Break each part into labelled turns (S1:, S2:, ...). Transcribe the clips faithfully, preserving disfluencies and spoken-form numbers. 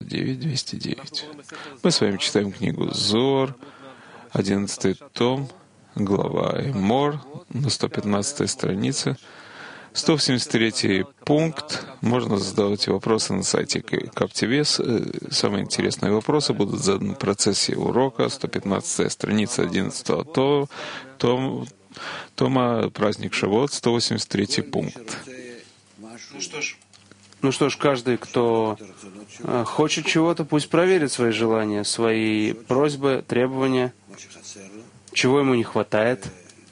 S1: девять, двести девять. Мы с вами читаем книгу Зор, одиннадцатый том, глава Эмор, на сто пятнадцатой странице. сто восемьдесят третий пункт. Можно задавать вопросы на сайте Каптивес. Самые интересные вопросы будут заданы в процессе урока. сто пятнадцатая страница одиннадцатого том, том, тома «Праздник Шавуот», сто восемьдесят третий пункт.
S2: Ну что ж, ну что ж, каждый, кто хочет чего-то, пусть проверит свои желания, свои просьбы, требования, чего ему не хватает.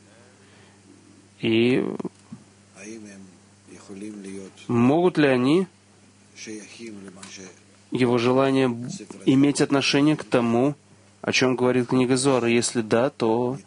S2: И могут ли они, его желания, иметь отношение к тому, о чем говорит книга Зоар? Если да, то,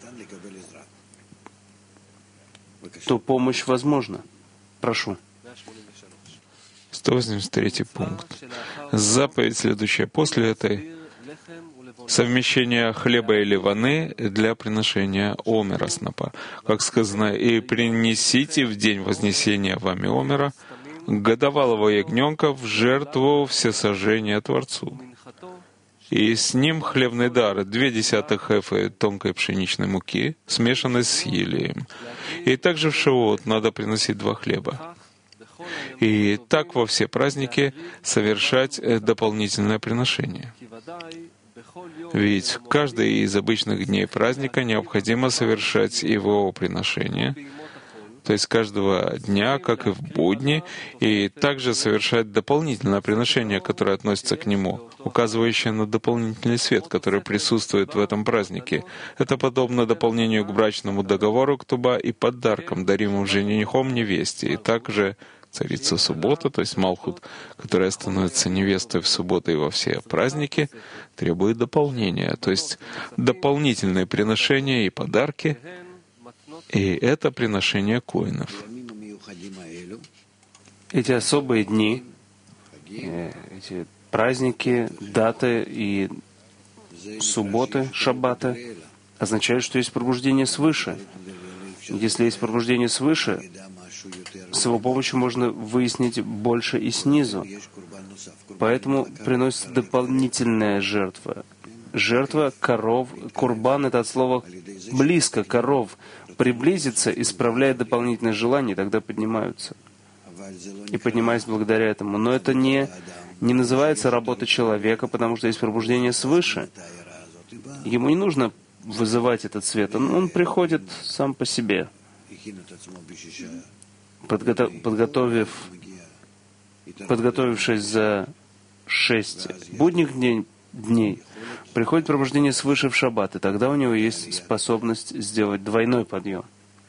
S2: то помощь возможна. Прошу.
S1: сто восемьдесят третий пункт. Заповедь следующая. После этой совмещение хлеба и ливаны для приношения омера снопа. Как сказано, «И принесите в день вознесения вами омера годовалого ягненка в жертву всесожжения Творцу. И с ним хлебный дар, две десятых эфы тонкой пшеничной муки, смешанной с елеем. И также в Шавуот надо приносить два хлеба. И так во все праздники совершать дополнительное приношение. Ведь каждый из обычных дней праздника необходимо совершать его приношение, то есть каждого дня, как и в будни, и также совершать дополнительное приношение, которое относится к нему, указывающее на дополнительный свет, который присутствует в этом празднике. Это подобно дополнению к брачному договору ктуба и подаркам, даримым женихом невесте, и также царица суббота, то есть Малхут, которая становится невестой в субботу и во все праздники, требует дополнения, то есть дополнительные приношения и подарки, и это приношение коинов.
S2: Эти особые дни, эти праздники, даты и субботы, шаббаты означают, что есть пробуждение свыше. Если есть пробуждение свыше, с его помощью можно выяснить больше и снизу. Поэтому приносится дополнительная жертва. Жертва коров. Курбан — это от слова «близко», коров. Приблизиться исправляет дополнительные желания, тогда поднимаются. И поднимаясь благодаря этому. Но это не, не называется работа человека, потому что есть пробуждение свыше. Ему не нужно вызывать этот свет. Он, он приходит сам по себе. Подготов, подготовив, подготовившись за шесть будних дней, дней, приходит пробуждение свыше в шаббат, и тогда у него есть способность сделать двойной подъем.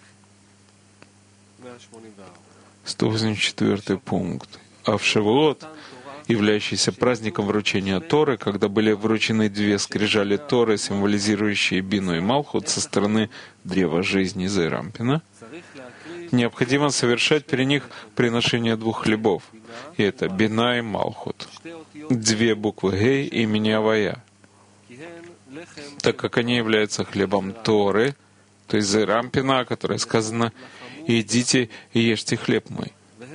S1: сто восемьдесят четвёртый пункт. А в Шавуот, являющийся праздником вручения Торы, когда были вручены две скрижали Торы, символизирующие Бину и Малхут со стороны древа жизни Зейрампина, необходимо совершать при них приношение двух хлебов. И это Бина и Малхут. Две буквы Гей имени Авая. Так как они являются хлебом Торы, то есть Зейрампина, о которой сказано «Идите и ешьте хлеб мой».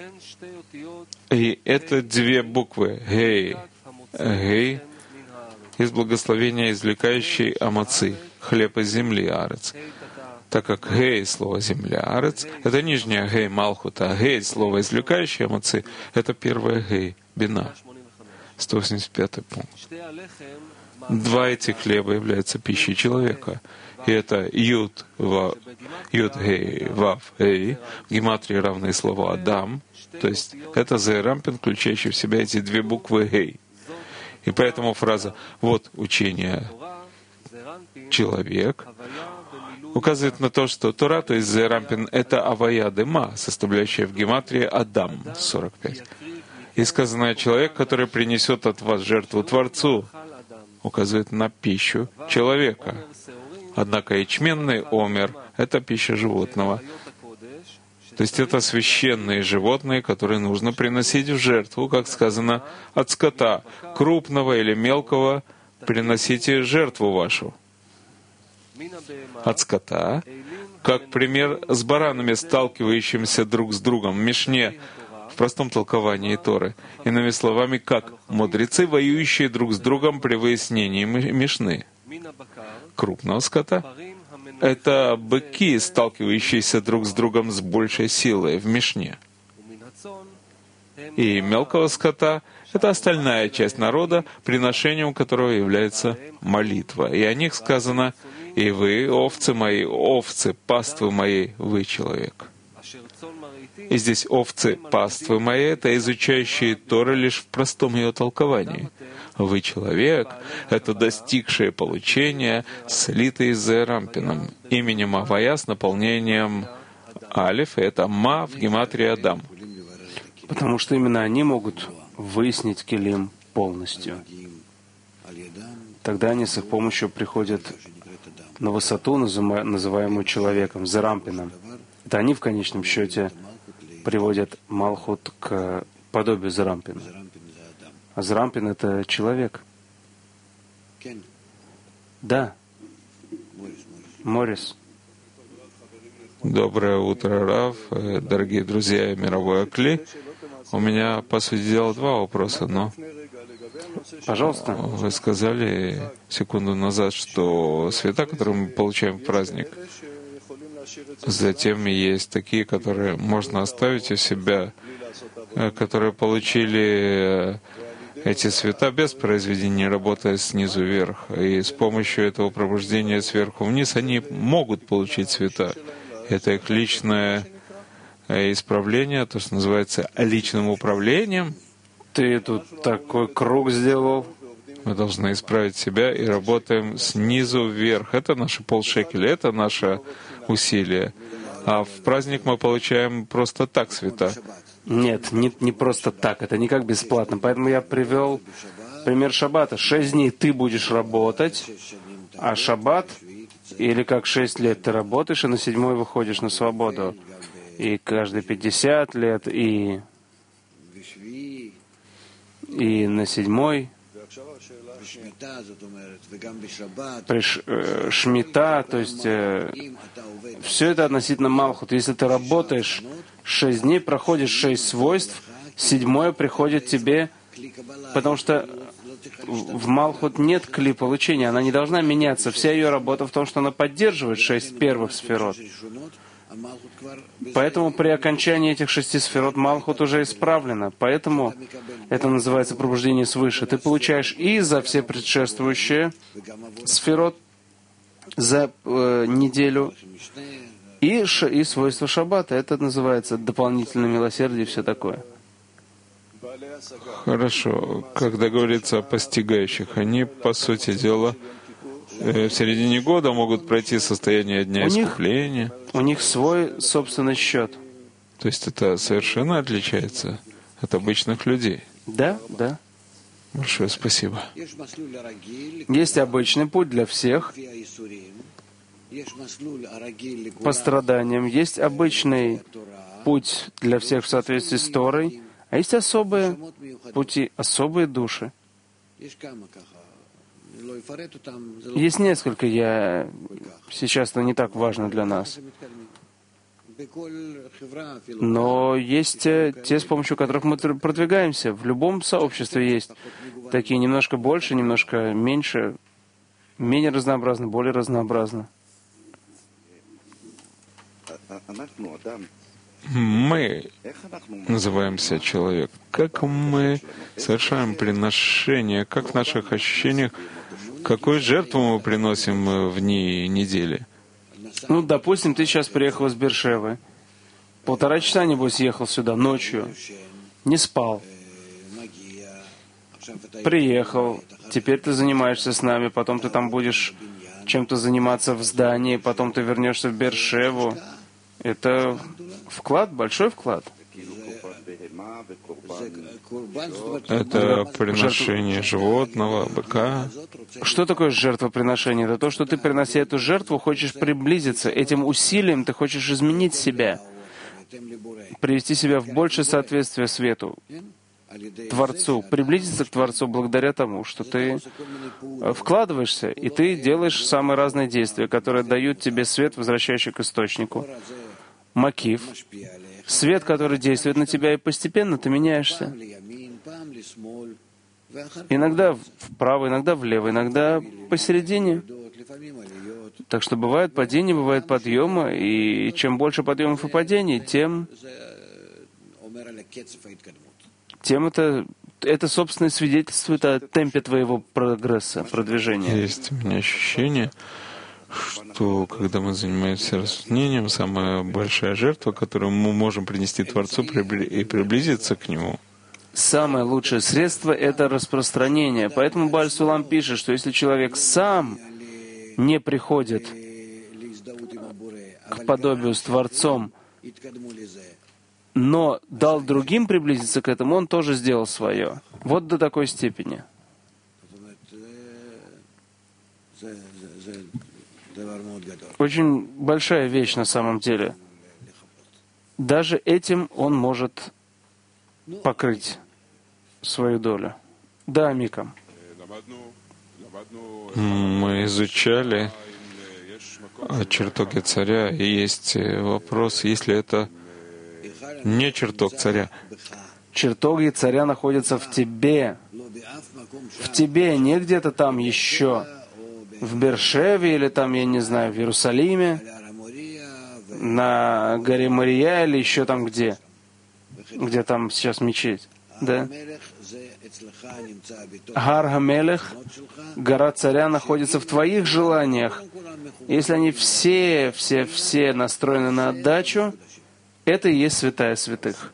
S1: И это две буквы Гей. Гей из благословения, извлекающей амацы, хлеб из земли Арец. Так как Гей, слово «земля», Арец, это нижняя Гей Малхута, а Гей, слово «извлекающее амацы», это первая Гей, Бина. сто восемьдесят пятый пункт. Два этих хлеба являются пищей человека. И это Юд, ва, Юд Гей, Вав Гей, в гематрии равные слова Адам, то есть это Зейрампин, включающий в себя эти две буквы Гей. И поэтому фраза «вот учение человек» указывает на то, что Тора, то есть Зейрампин, это Авая Дема, составляющая в гематрии Адам, сорок пять. И сказанное «человек, который принесет от вас жертву Творцу», указывает на пищу человека. Однако ячменный омер — это пища животного. То есть это священные животные, которые нужно приносить в жертву, как сказано, от скота, крупного или мелкого, приносите жертву вашу. От скота, как пример с баранами, сталкивающимися друг с другом в Мишне, в простом толковании Торы. Иными словами, как мудрецы, воюющие друг с другом при выяснении Мишны. Крупного скота — это быки, сталкивающиеся друг с другом с большей силой в Мишне. И мелкого скота — это остальная часть народа, приношением которого является молитва. И о них сказано: «И вы, овцы мои, овцы, паствы мои, вы человек». И здесь овцы, паствы мои — это изучающие Торы лишь в простом ее толковании. Вы человек — это достигшее получение, слитые с Зерампином, именем Авая с наполнением Алиф, и это Ма в гематрии Адам.
S2: Потому что именно они могут выяснить келим полностью. Тогда они с их помощью приходят на высоту, называемую человеком, Зерампином. Это они в конечном счете приводят Малхут к подобию Зерампина. А Зерампин — это человек. Да. Морис.
S1: Доброе утро, Рав, дорогие друзья, мировой Акли. У меня, по сути дела, два вопроса, но
S2: Пожалуйста.
S1: Вы сказали секунду назад, что света, которые мы получаем в праздник, затем есть такие, которые можно оставить у себя, которые получили эти света без произведения, работая снизу вверх. И с помощью этого пробуждения сверху вниз они могут получить света. Это их личное исправление, то, что называется личным управлением.
S2: Ты тут такой круг сделал.
S1: Мы должны исправить себя и работаем снизу вверх. Это наши полшекеля, это наше усилие. А в праздник мы получаем просто так света.
S2: Нет, не, не просто так, это не как бесплатно. Поэтому я привел пример шаббата. Шесть дней ты будешь работать, а шаббат, или как шесть лет ты работаешь, и на седьмой выходишь на свободу. И каждые пятьдесят лет, и, и на седьмой. Приш, э, шмита, то есть э, все это относительно Малхут. Если ты работаешь шесть дней, проходишь шесть свойств, седьмое приходит тебе, потому что в Малхут нет кли получения, она не должна меняться. Вся ее работа в том, что она поддерживает шесть первых сферот. Поэтому при окончании этих шести сферот Малхут уже исправлена. Поэтому это называется пробуждение свыше. Ты получаешь и за все предшествующие сферот за э, неделю, и, ш, и свойства шаббата. Это называется дополнительное милосердие и все такое.
S1: Хорошо. Когда говорится о постигающих, они, по сути дела, в середине года могут пройти состояние дня
S2: у
S1: искупления.
S2: Них, у них свой собственный счет.
S1: То есть это совершенно отличается от обычных людей.
S2: Да, да.
S1: Большое спасибо.
S2: Есть обычный путь для всех по страданиям. Есть обычный путь для всех в соответствии с Торой, а есть особые пути, особые души. Есть несколько, я сейчас это не так важно для нас. Но есть те, с помощью которых мы продвигаемся. В любом сообществе есть такие немножко больше, немножко меньше, менее разнообразно, более разнообразно.
S1: Мы называемся человек. Как мы совершаем приношение, как в наших ощущениях, какую жертву мы приносим в дни недели?
S2: Ну, допустим, ты сейчас приехал из Бершевы. Полтора часа, небось, ехал сюда ночью. Не спал. Приехал. Теперь ты занимаешься с нами. Потом ты там будешь чем-то заниматься в здании. Потом ты вернешься в Бершеву. Это вклад, большой вклад.
S1: Это приношение животного, быка.
S2: Что такое жертвоприношение? Это то, что ты, принося эту жертву, хочешь приблизиться. Этим усилием ты хочешь изменить себя, привести себя в большее соответствие свету, Творцу, приблизиться к Творцу благодаря тому, что ты вкладываешься, и ты делаешь самые разные действия, которые дают тебе свет, возвращающий к источнику. Макив. свет, который действует на тебя, и постепенно ты меняешься. Иногда вправо, иногда влево, иногда посередине. Так что бывают падения, бывают подъемы, и чем больше подъемов и падений, тем, тем это, это, собственно, свидетельствует о темпе твоего прогресса, продвижения.
S1: Есть у меня ощущение, что когда мы занимаемся рассуждением, самая большая жертва, которую мы можем принести Творцу и приблизиться к Нему.
S2: Самое лучшее средство — это распространение. Поэтому Бааль Сулам пишет, что если человек сам не приходит к подобию с Творцом, но дал другим приблизиться к этому, он тоже сделал свое. Вот до такой степени. Очень большая вещь на самом деле. Даже этим он может покрыть свою долю. Да, Мика.
S1: Мы изучали о чертоге царя, и есть вопрос, если это не чертог царя.
S2: Чертоги царя находятся в тебе. В тебе, не где-то там еще. В Бершеве или там, я не знаю, в Иерусалиме, на горе Мария или еще там где. Где там сейчас мечеть. Да? Гар Хамелех, гора царя, находится в твоих желаниях. Если они все, все, все настроены на отдачу, это и есть святая святых.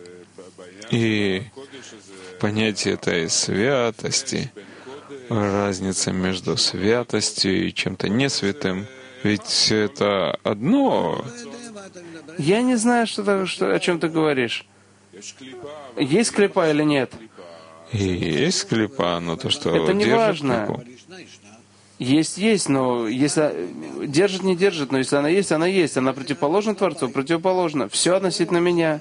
S1: И понятие этой святости, разница между святостью и чем-то не святым, ведь все это одно.
S2: Я не знаю, что, что, о чем ты говоришь. Есть клипа или нет?
S1: И есть клипа, но то, что
S2: это не
S1: держит
S2: важно.
S1: клипу.
S2: Есть, есть, но если держит, не держит, но если она есть, она есть. Она противоположна Творцу, противоположна. Все относительно меня.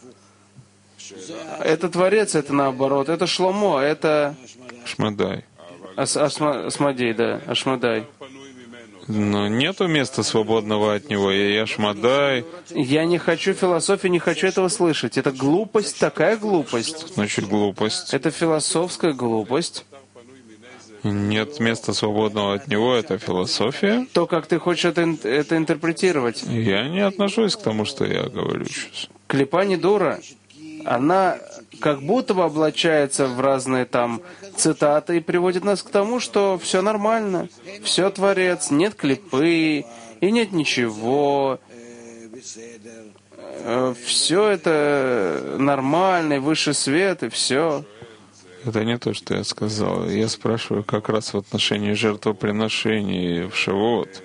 S2: Это Творец, это наоборот. Это Шломо, это...
S1: Ашмадай.
S2: Ас, асма, Асмадей, да, Ашмадай.
S1: Но нету места свободного от него. И Ашмадай.
S2: Я не хочу философии, не хочу этого слышать. Это глупость, такая глупость.
S1: Значит, глупость.
S2: Это философская глупость.
S1: Нет места свободного от него, это философия.
S2: То, как ты хочешь это, это интерпретировать.
S1: Я не отношусь к тому, что я говорю сейчас.
S2: Клипа не дура. Она как будто бы облачается в разные там цитаты и приводит нас к тому, что все нормально, все Творец, нет клипы и нет ничего. Все это нормально, высший свет и все.
S1: Это не то, что я сказал. Я спрашиваю как раз в отношении жертвоприношений в Шавуот.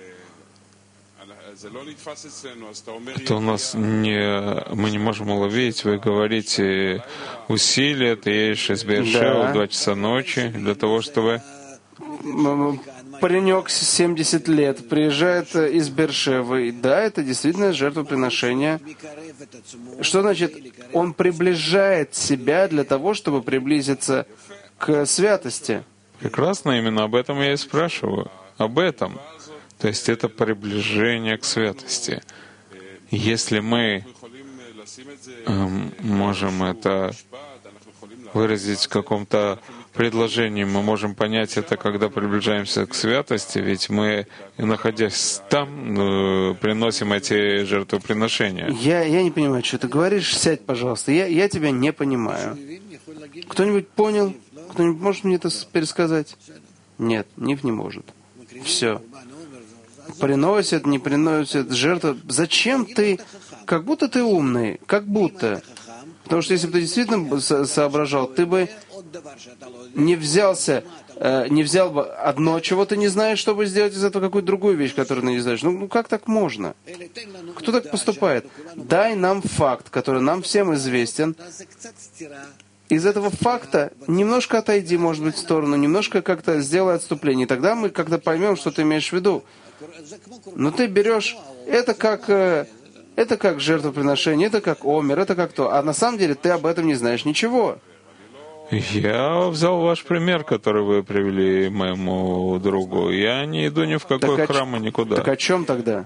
S1: Это у нас не... Мы не можем уловить. Вы говорите усилия, ты едешь из Бершевы в два часа ночи для того, чтобы...
S2: Паренек семьдесят лет приезжает из Бершевы. Да, это действительно жертвоприношение. Что значит? Он приближает себя для того, чтобы приблизиться к святости.
S1: Прекрасно, именно об этом я и спрашиваю. Об этом. То есть это приближение к святости. Если мы э, можем это выразить в каком-то предложении, мы можем понять это, когда приближаемся к святости, ведь мы, находясь там, э, приносим эти жертвоприношения.
S2: Я, я не понимаю, что ты говоришь. Сядь, пожалуйста. Я, я тебя не понимаю. Кто-нибудь понял? Кто-нибудь может мне это пересказать? Нет, Ниф не может. Все. Приносят, не приносят, жертву. Зачем ты, как будто ты умный, как будто. Потому что если бы ты действительно соображал, ты бы не взялся, э, не взял бы одно, чего ты не знаешь, чтобы сделать из этого какую-то другую вещь, которую ты не знаешь. Ну, ну как так можно? Кто так поступает? Дай нам факт, который нам всем известен. Из этого факта немножко отойди, может быть, в сторону, немножко как-то сделай отступление. И тогда мы как-то поймем, что ты имеешь в виду. Но ты берешь, это как, это как жертвоприношение, это как омер, это как то. А на самом деле ты об этом не знаешь ничего.
S1: Я взял ваш пример, который вы привели моему другу. Я не иду ни в какой
S2: так
S1: храм и никуда.
S2: Так о чем тогда?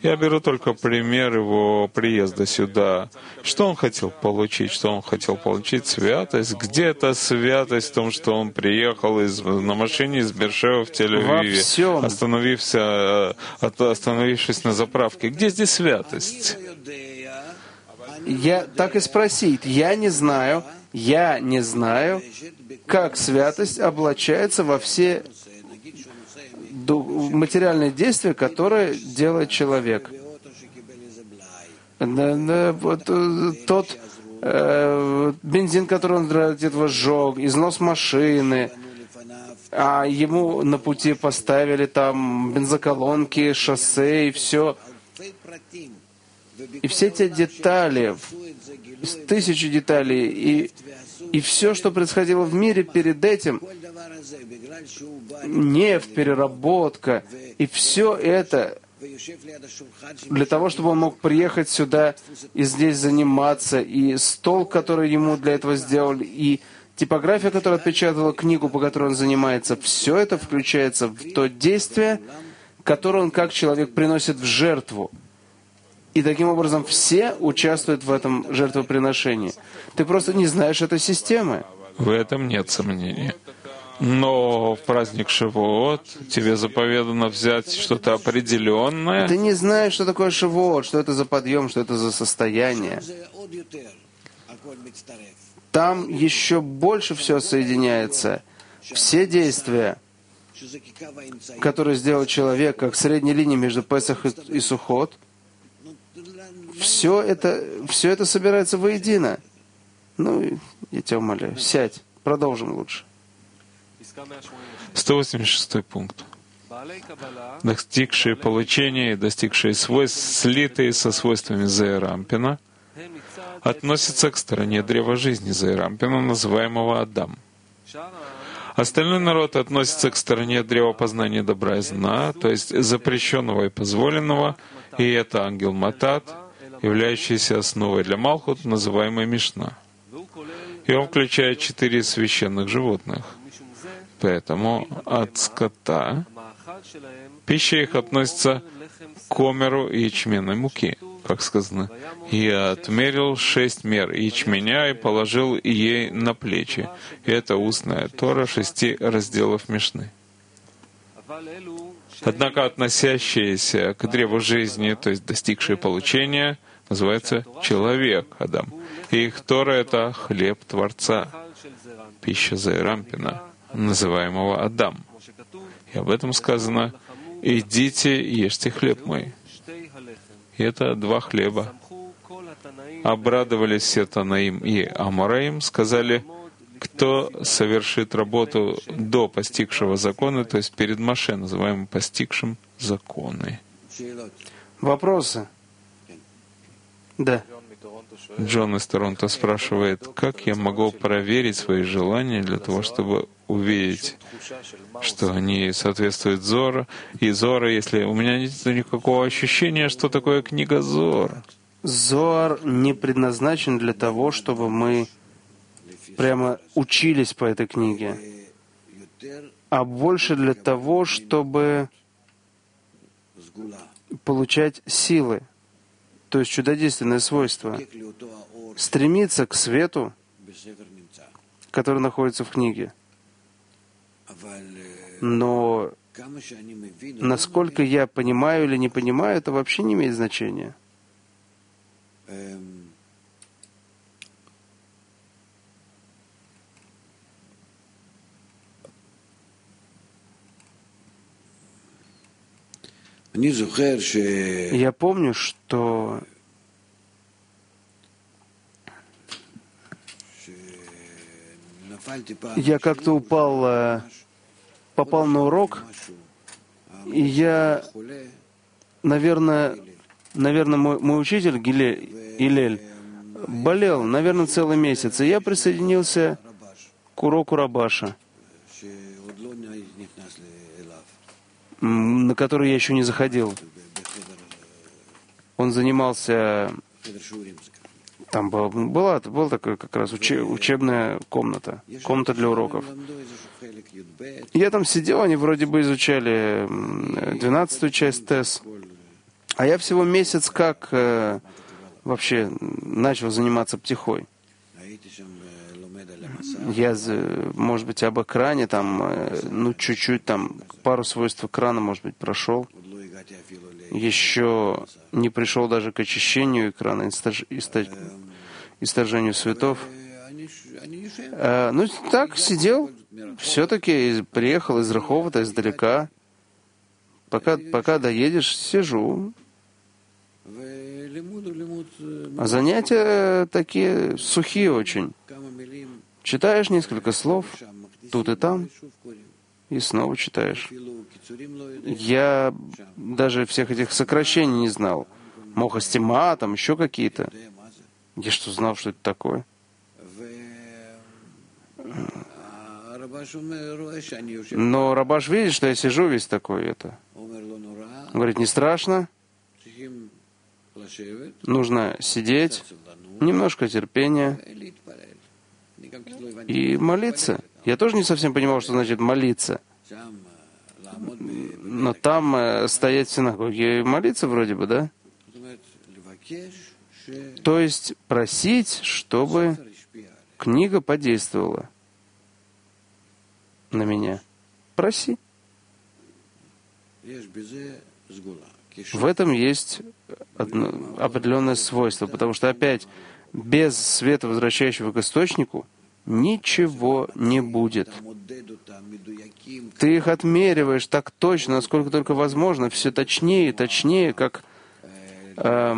S1: Я беру только пример его приезда сюда. Что он хотел получить? Что он хотел получить? Святость? Где эта святость в том, что он приехал из, на машине из Бершева в Тель-Авиве, остановився, остановившись на заправке? Где здесь святость?
S2: Я так и спросить. Я не знаю, я не знаю, как святость облачается во все материальные действия, которые делает человек. Вот тот э, бензин, который он ради этого сжег, износ машины, а ему на пути поставили там бензоколонки, шоссе и все. И все эти детали, тысячи деталей, и, и все, что происходило в мире перед этим, нефть, переработка, и все это для того, чтобы он мог приехать сюда и здесь заниматься, и стол, который ему для этого сделали, и типография, которая отпечатала книгу, по которой он занимается, все это включается в то действие, которое он как человек приносит в жертву. И таким образом все участвуют в этом жертвоприношении. Ты просто не знаешь этой системы.
S1: В этом нет сомнений. Но в праздник Шавуот тебе заповедано взять что-то определенное.
S2: Ты не знаешь, что такое Шавуот, что это за подъем, что это за состояние. Там еще больше все соединяется. Все действия, которые сделал человек, как средняя линия между Песах и Сухот, все это, все это собирается воедино. Ну, я тебя умоляю, сядь, продолжим лучше.
S1: сто восемьдесят шестой пункт. Достигшие получения и достигшие свойств, слитые со свойствами Зеэрампина, относятся к стороне древа жизни Зеэрампина, называемого Адам. Остальной народ относится к стороне древа познания добра и зла, то есть запрещенного и позволенного, и это ангел Матат, являющийся основой для Малхут, называемой Мишна. И он включает четыре священных животных. Поэтому от скота пища их относится к омеру и ячменной муки, как сказано. «Я отмерил шесть мер ячменя и положил ей на плечи». И это устная Тора шести разделов Мишны. Однако относящиеся к древу жизни, то есть достигшие получения, называется человек Адам. И их Тора — это хлеб Творца, пища Зеэрампина, называемого Адам. И об этом сказано: «Идите, ешьте хлеб мой». И это два хлеба. Обрадовались все Танаим и Амораим, сказали: кто совершит работу до постигшего закона, то есть перед Моше, называемым постигшим законы.
S2: Вопросы? Да.
S1: Джон из Торонто спрашивает, как я могу проверить свои желания для того, чтобы увидеть, что они соответствуют Зора и Зора, если у меня нет никакого ощущения, что такое книга Зора.
S2: Зоар не предназначен для того, чтобы мы прямо учились по этой книге, а больше для того, чтобы получать силы, то есть чудодейственное свойство, стремиться к свету, который находится в книге. Но насколько я понимаю или не понимаю, это вообще не имеет значения. Я помню, что я как-то упал, попал на урок, и я, наверное, наверное, мой, мой учитель Гилель, Илель болел, наверное, целый месяц, и я присоединился к уроку Рабаша, на который я еще не заходил. Он занимался... Там была, была, была такая как раз учебная комната, комната для уроков. Я там сидел, они вроде бы изучали двенадцатую часть ТЭС, А я всего месяц как э, вообще начал заниматься птихой. Я, может быть, об экране, там, ну, чуть-чуть, там, пару свойств экрана, может быть, прошел. Еще не пришел даже к очищению экрана, исторжению светов. А, ну, так, сидел, все-таки приехал из Раховата, издалека. Пока, пока доедешь, сижу. А занятия такие сухие очень. Читаешь несколько слов, тут и там, и снова читаешь. Я даже всех этих сокращений не знал. Мохастима, там еще какие-то. Я что, знал, что это такое? Но Рабаш видит, что я сижу весь такой это. Говорит, не страшно. Нужно сидеть, немножко терпения и молиться. Я тоже не совсем понимал, что значит молиться. Но там э, стоять в синагоге и молиться вроде бы, да? То есть просить, чтобы книга подействовала на меня. Проси. В этом есть одно определенное свойство, потому что опять без света, возвращающего к источнику, ничего не будет. Ты их отмериваешь так точно, насколько только возможно, все точнее и точнее, как, э,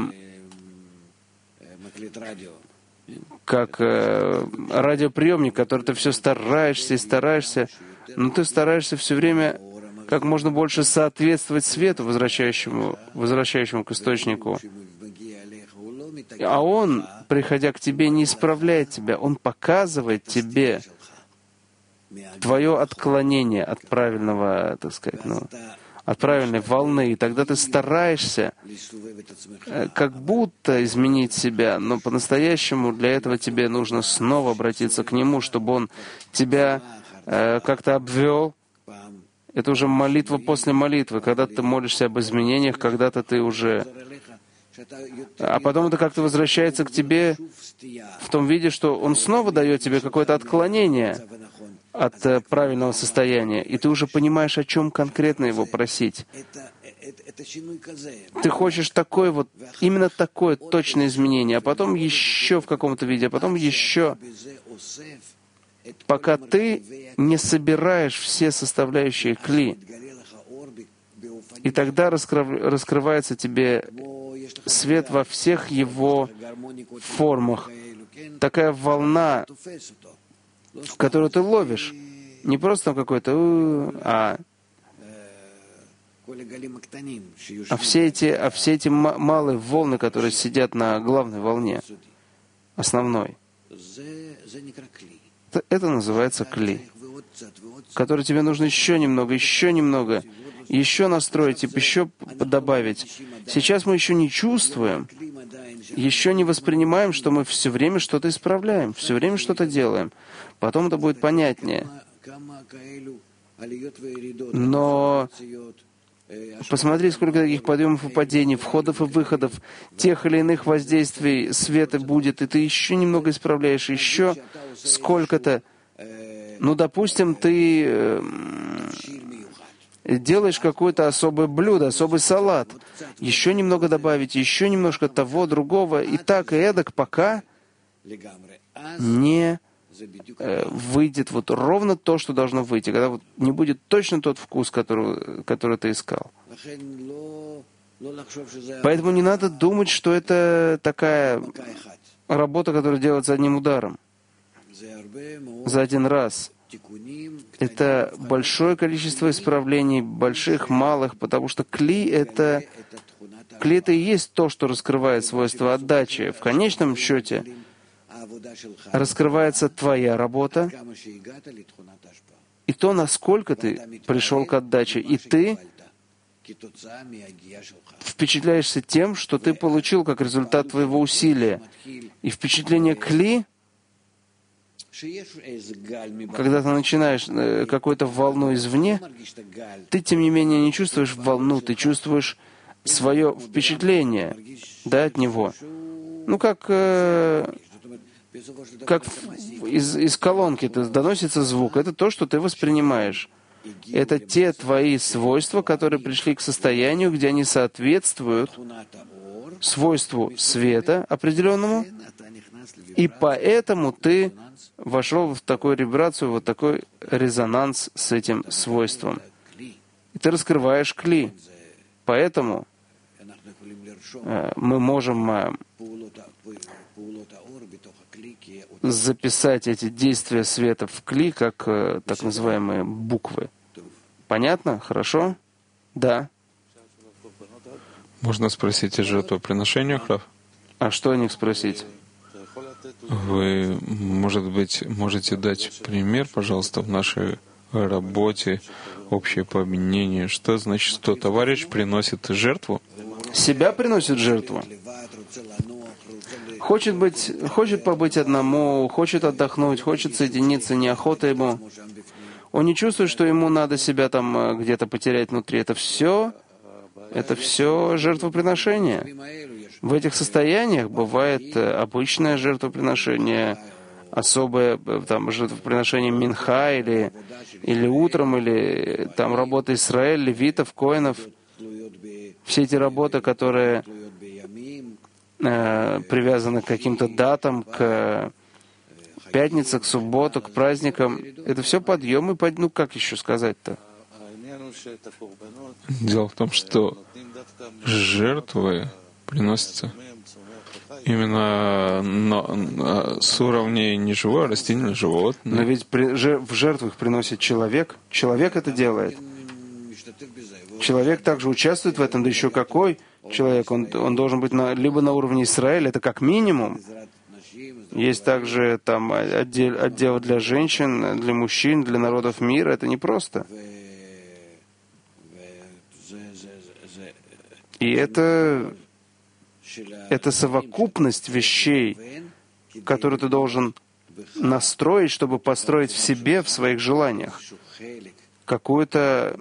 S2: как э, радиоприемник, который ты все стараешься и стараешься, но ты стараешься все время как можно больше соответствовать свету, возвращающему, возвращающему к источнику. А он, приходя к тебе, не исправляет тебя, он показывает тебе твое отклонение от правильного, так сказать, ну, от правильной волны. И тогда ты стараешься как будто изменить себя, но по-настоящему для этого тебе нужно снова обратиться к Нему, чтобы Он тебя э, как-то обвел. Это уже молитва после молитвы, когда ты молишься об изменениях, когда-то ты уже... А потом это как-то возвращается к тебе в том виде, что он снова дает тебе какое-то отклонение от правильного состояния, и ты уже понимаешь, о чем конкретно его просить. Ты хочешь такое вот, именно такое точное изменение, а потом еще в каком-то виде, а потом еще, пока ты не собираешь все составляющие кли. И тогда раскрыв, раскрывается тебе свет во всех его формах. Такая волна, которую ты ловишь. Не просто там какой-то, а, а все эти, а все эти малые волны, которые сидят на главной волне, основной. Это, это называется кли, который тебе нужно еще немного, еще немного, еще настроить, еще добавить. Сейчас мы еще не чувствуем, еще не воспринимаем, что мы все время что-то исправляем, все время что-то делаем. Потом это будет понятнее. Но посмотри, сколько таких подъемов и падений, входов и выходов, тех или иных воздействий света будет, и ты еще немного исправляешь, еще сколько-то. Ну, допустим, ты делаешь какое-то особое блюдо, особый салат. Еще немного добавить, еще немножко того, другого, и так, и эдак, пока не э, выйдет вот ровно то, что должно выйти, когда вот не будет точно тот вкус, который, который ты искал. Поэтому не надо думать, что это такая работа, которая делается одним ударом, за один раз. Это большое количество исправлений, больших, малых, потому что кли — это, кли — это и есть то, что раскрывает свойства отдачи. В конечном счете раскрывается твоя работа и то, насколько ты пришел к отдаче. И ты впечатляешься тем, что ты получил как результат твоего усилия. И впечатление кли, когда ты начинаешь какую-то волну извне, ты, тем не менее, не чувствуешь волну, ты чувствуешь свое впечатление, да, от него. Ну, как, э, как из, из колонки доносится звук. Это то, что ты воспринимаешь. Это те твои свойства, которые пришли к состоянию, где они соответствуют свойству света определенному, и поэтому ты вошел в такую вибрацию, вот такой резонанс с этим свойством. И ты раскрываешь кли. Поэтому э, мы можем э, записать эти действия света в кли, как э, так называемые буквы. Понятно? Хорошо? Да.
S1: Можно спросить о жертвоприношениях, Рав?
S2: А что о них спросить?
S1: Вы, может быть, можете дать пример, пожалуйста, в нашей работе, общее по объединению. Что значит, что товарищ приносит жертву?
S2: Себя приносит жертву. Хочет быть, хочет побыть одному, хочет отдохнуть, хочет соединиться, неохота ему. Он не чувствует, что ему надо себя там где-то потерять внутри. Это все, это все жертвоприношение. В этих состояниях бывает обычное жертвоприношение, особое там жертвоприношение минха или, или утром, или там работа Исраэль, левитов, коинов. Все эти работы, которые э, привязаны к каким-то датам, к пятнице, к субботу, к праздникам, это все подъем и под... ну как еще сказать-то?
S1: Дело в том, что жертвы приносятся именно на, с уровня не живое, а растительное животное.
S2: Но ведь при, в жертву их приносит человек. Человек это делает. Человек также участвует в этом, да еще какой человек. Он, он должен быть на, либо на уровне Израиля, это как минимум. Есть также там отдел, отдел для женщин, для мужчин, для народов мира. Это непросто. И это, это совокупность вещей, которые ты должен настроить, чтобы построить в себе, в своих желаниях, какую-то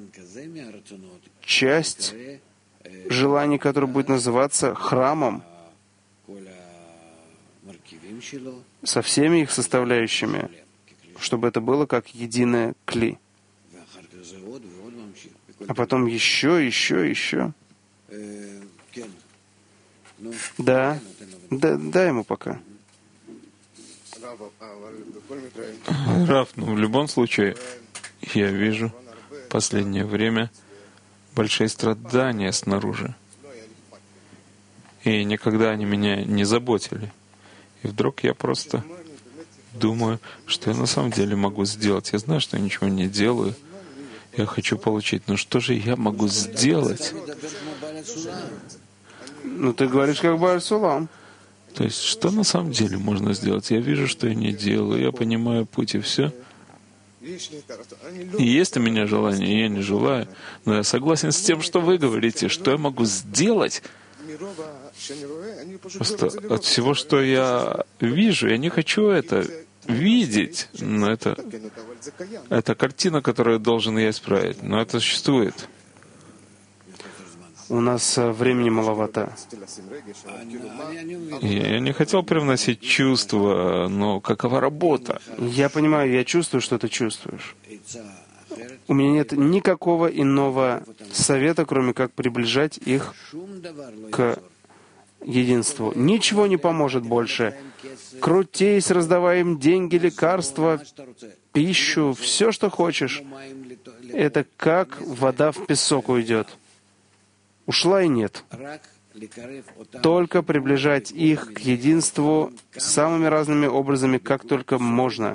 S2: часть желаний, которая будет называться храмом, со всеми их составляющими, чтобы это было как единое кли. А потом еще, еще, еще. Да, да, дай ему пока.
S1: Рав, ну в любом случае, я вижу в последнее время большие страдания снаружи. И никогда они меня не заботили. И вдруг я просто думаю, что я на самом деле могу сделать. Я знаю, что я ничего не делаю. Я хочу получить. Но что же я могу сделать?
S2: Ну, ты говоришь, как Бааль Сулам.
S1: То есть, что на самом деле можно сделать? Я вижу, что я не делаю, я понимаю путь и все. И есть у меня желание, и я не желаю. Но я согласен с тем, что вы говорите. Что я могу сделать? Просто от всего, что я вижу, я не хочу это видеть. Но это, это картина, которую должен я исправить. Но это существует.
S2: У нас времени маловато.
S1: Я не хотел привносить чувства, но какова работа?
S2: Я понимаю, я чувствую, что ты чувствуешь. У меня нет никакого иного совета, кроме как приближать их к единству. Ничего не поможет больше. Крутись, раздавай им деньги, лекарства, пищу, все, что хочешь. Это как вода в песок уйдет. Ушла и нет. Только приближать их к единству самыми разными образами, как только можно.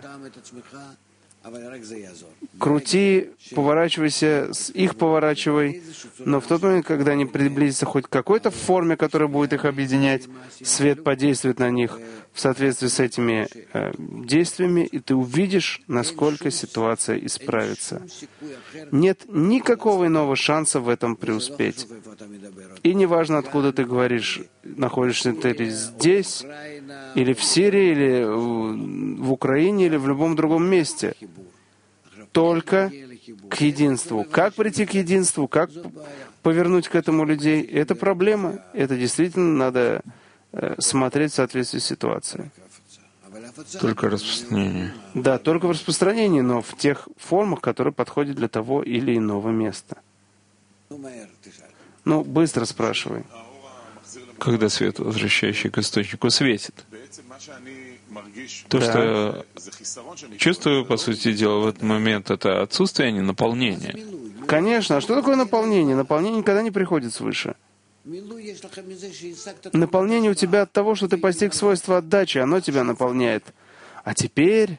S2: Крути, поворачивайся, их поворачивай, но в тот момент, когда они приблизятся хоть к какой-то форме, которая будет их объединять, свет подействует на них в соответствии с этими э, действиями, и ты увидишь, насколько ситуация исправится. Нет никакого иного шанса в этом преуспеть. И неважно, откуда ты говоришь, находишься ты здесь, или в Сирии, или в Украине, или в любом другом месте. Только к единству. Как прийти к единству, как повернуть к этому людей, это проблема. Это действительно надо смотреть в соответствии с ситуацией.
S1: Только распространение.
S2: Да, только в распространении, но в тех формах, которые подходят для того или иного места. Ну, быстро спрашивай.
S1: Когда свет, возвращающий к источнику, светит. То,
S2: Да.
S1: что я чувствую, по сути дела, в этот момент, это отсутствие, а не наполнение.
S2: Конечно. А что такое наполнение? Наполнение никогда не приходит свыше. Наполнение у тебя от того, что ты постиг свойство отдачи, оно тебя наполняет. А теперь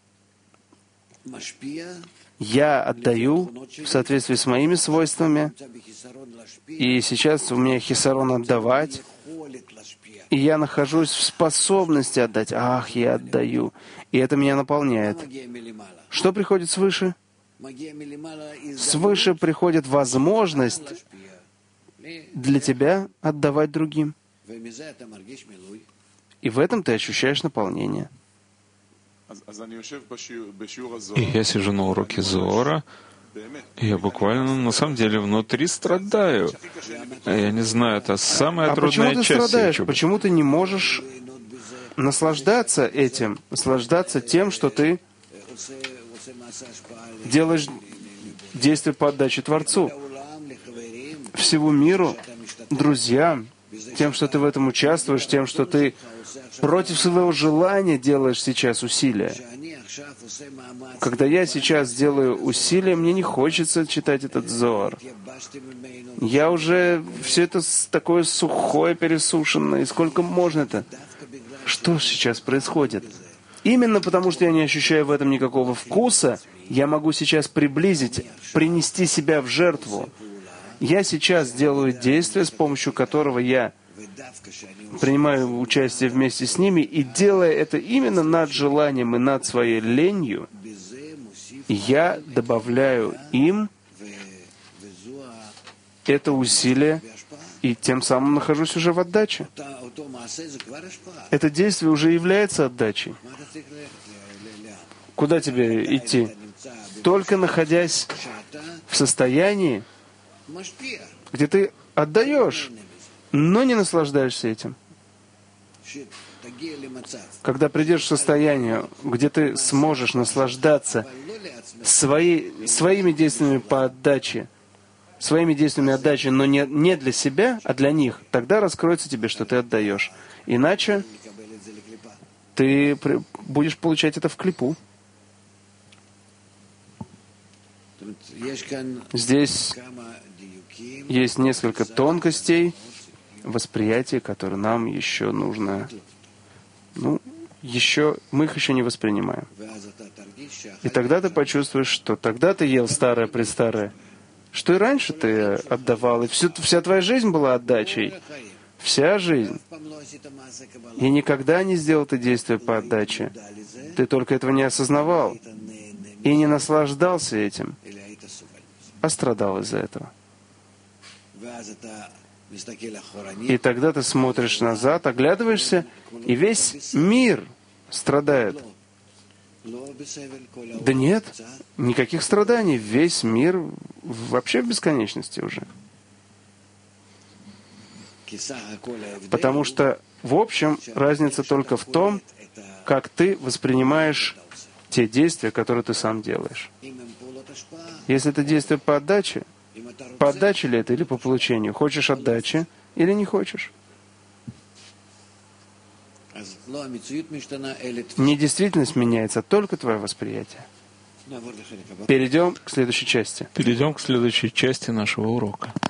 S2: я отдаю в соответствии с моими свойствами, и сейчас у меня хисарон отдавать, и я нахожусь в способности отдать. Ах, я отдаю. И это меня наполняет. Что приходит свыше? Свыше приходит возможность для тебя отдавать другим. И в этом ты ощущаешь наполнение.
S1: И я сижу на уроке Зоара, и я буквально, на самом деле, внутри страдаю. Я не знаю, это самая
S2: А
S1: трудная
S2: почему ты
S1: часть.
S2: страдаешь?
S1: учебы.
S2: Почему ты не можешь наслаждаться этим, наслаждаться тем, что ты делаешь действие по отдаче Творцу, всему миру, друзьям, тем, что ты в этом участвуешь, тем, что ты против своего желания делаешь сейчас усилия. Когда я сейчас делаю усилия, мне не хочется читать этот Зоар. Я уже все это такое сухое, пересушенное. И сколько можно это? Что сейчас происходит? Именно потому, что я не ощущаю в этом никакого вкуса, я могу сейчас приблизить, принести себя в жертву. Я сейчас делаю действие, с помощью которого я принимаю участие вместе с ними, и делая это именно над желанием и над своей ленью, я добавляю им это усилие, и тем самым нахожусь уже в отдаче. Это действие уже является отдачей. Куда тебе идти? Только находясь в состоянии, где ты отдаешь, но не наслаждаешься этим. Когда придешь в состояние, где ты сможешь наслаждаться своей, своими действиями по отдаче, своими действиями отдачи, но не, не для себя, а для них, тогда раскроется тебе, что ты отдаешь. Иначе ты при, будешь получать это в клипу. Здесь есть несколько тонкостей восприятия, которые нам еще нужно, ну, еще, мы их еще не воспринимаем. И тогда ты почувствуешь, что тогда ты ел старое-престарое, что и раньше ты отдавал, и всю, вся твоя жизнь была отдачей. Вся жизнь. И никогда не сделал ты действия по отдаче. Ты только этого не осознавал и не наслаждался этим, а страдал из-за этого. И тогда ты смотришь назад, оглядываешься, и весь мир страдает. Да нет, никаких страданий. Весь мир вообще в бесконечности уже. Потому что, в общем, разница только в том, как ты воспринимаешь те действия, которые ты сам делаешь. Если это действие по отдаче, по отдаче ли это или по получению? Хочешь отдачи или не хочешь? Не действительность меняется, а только твое восприятие. Перейдем к следующей части.
S1: Перейдем к следующей части нашего урока.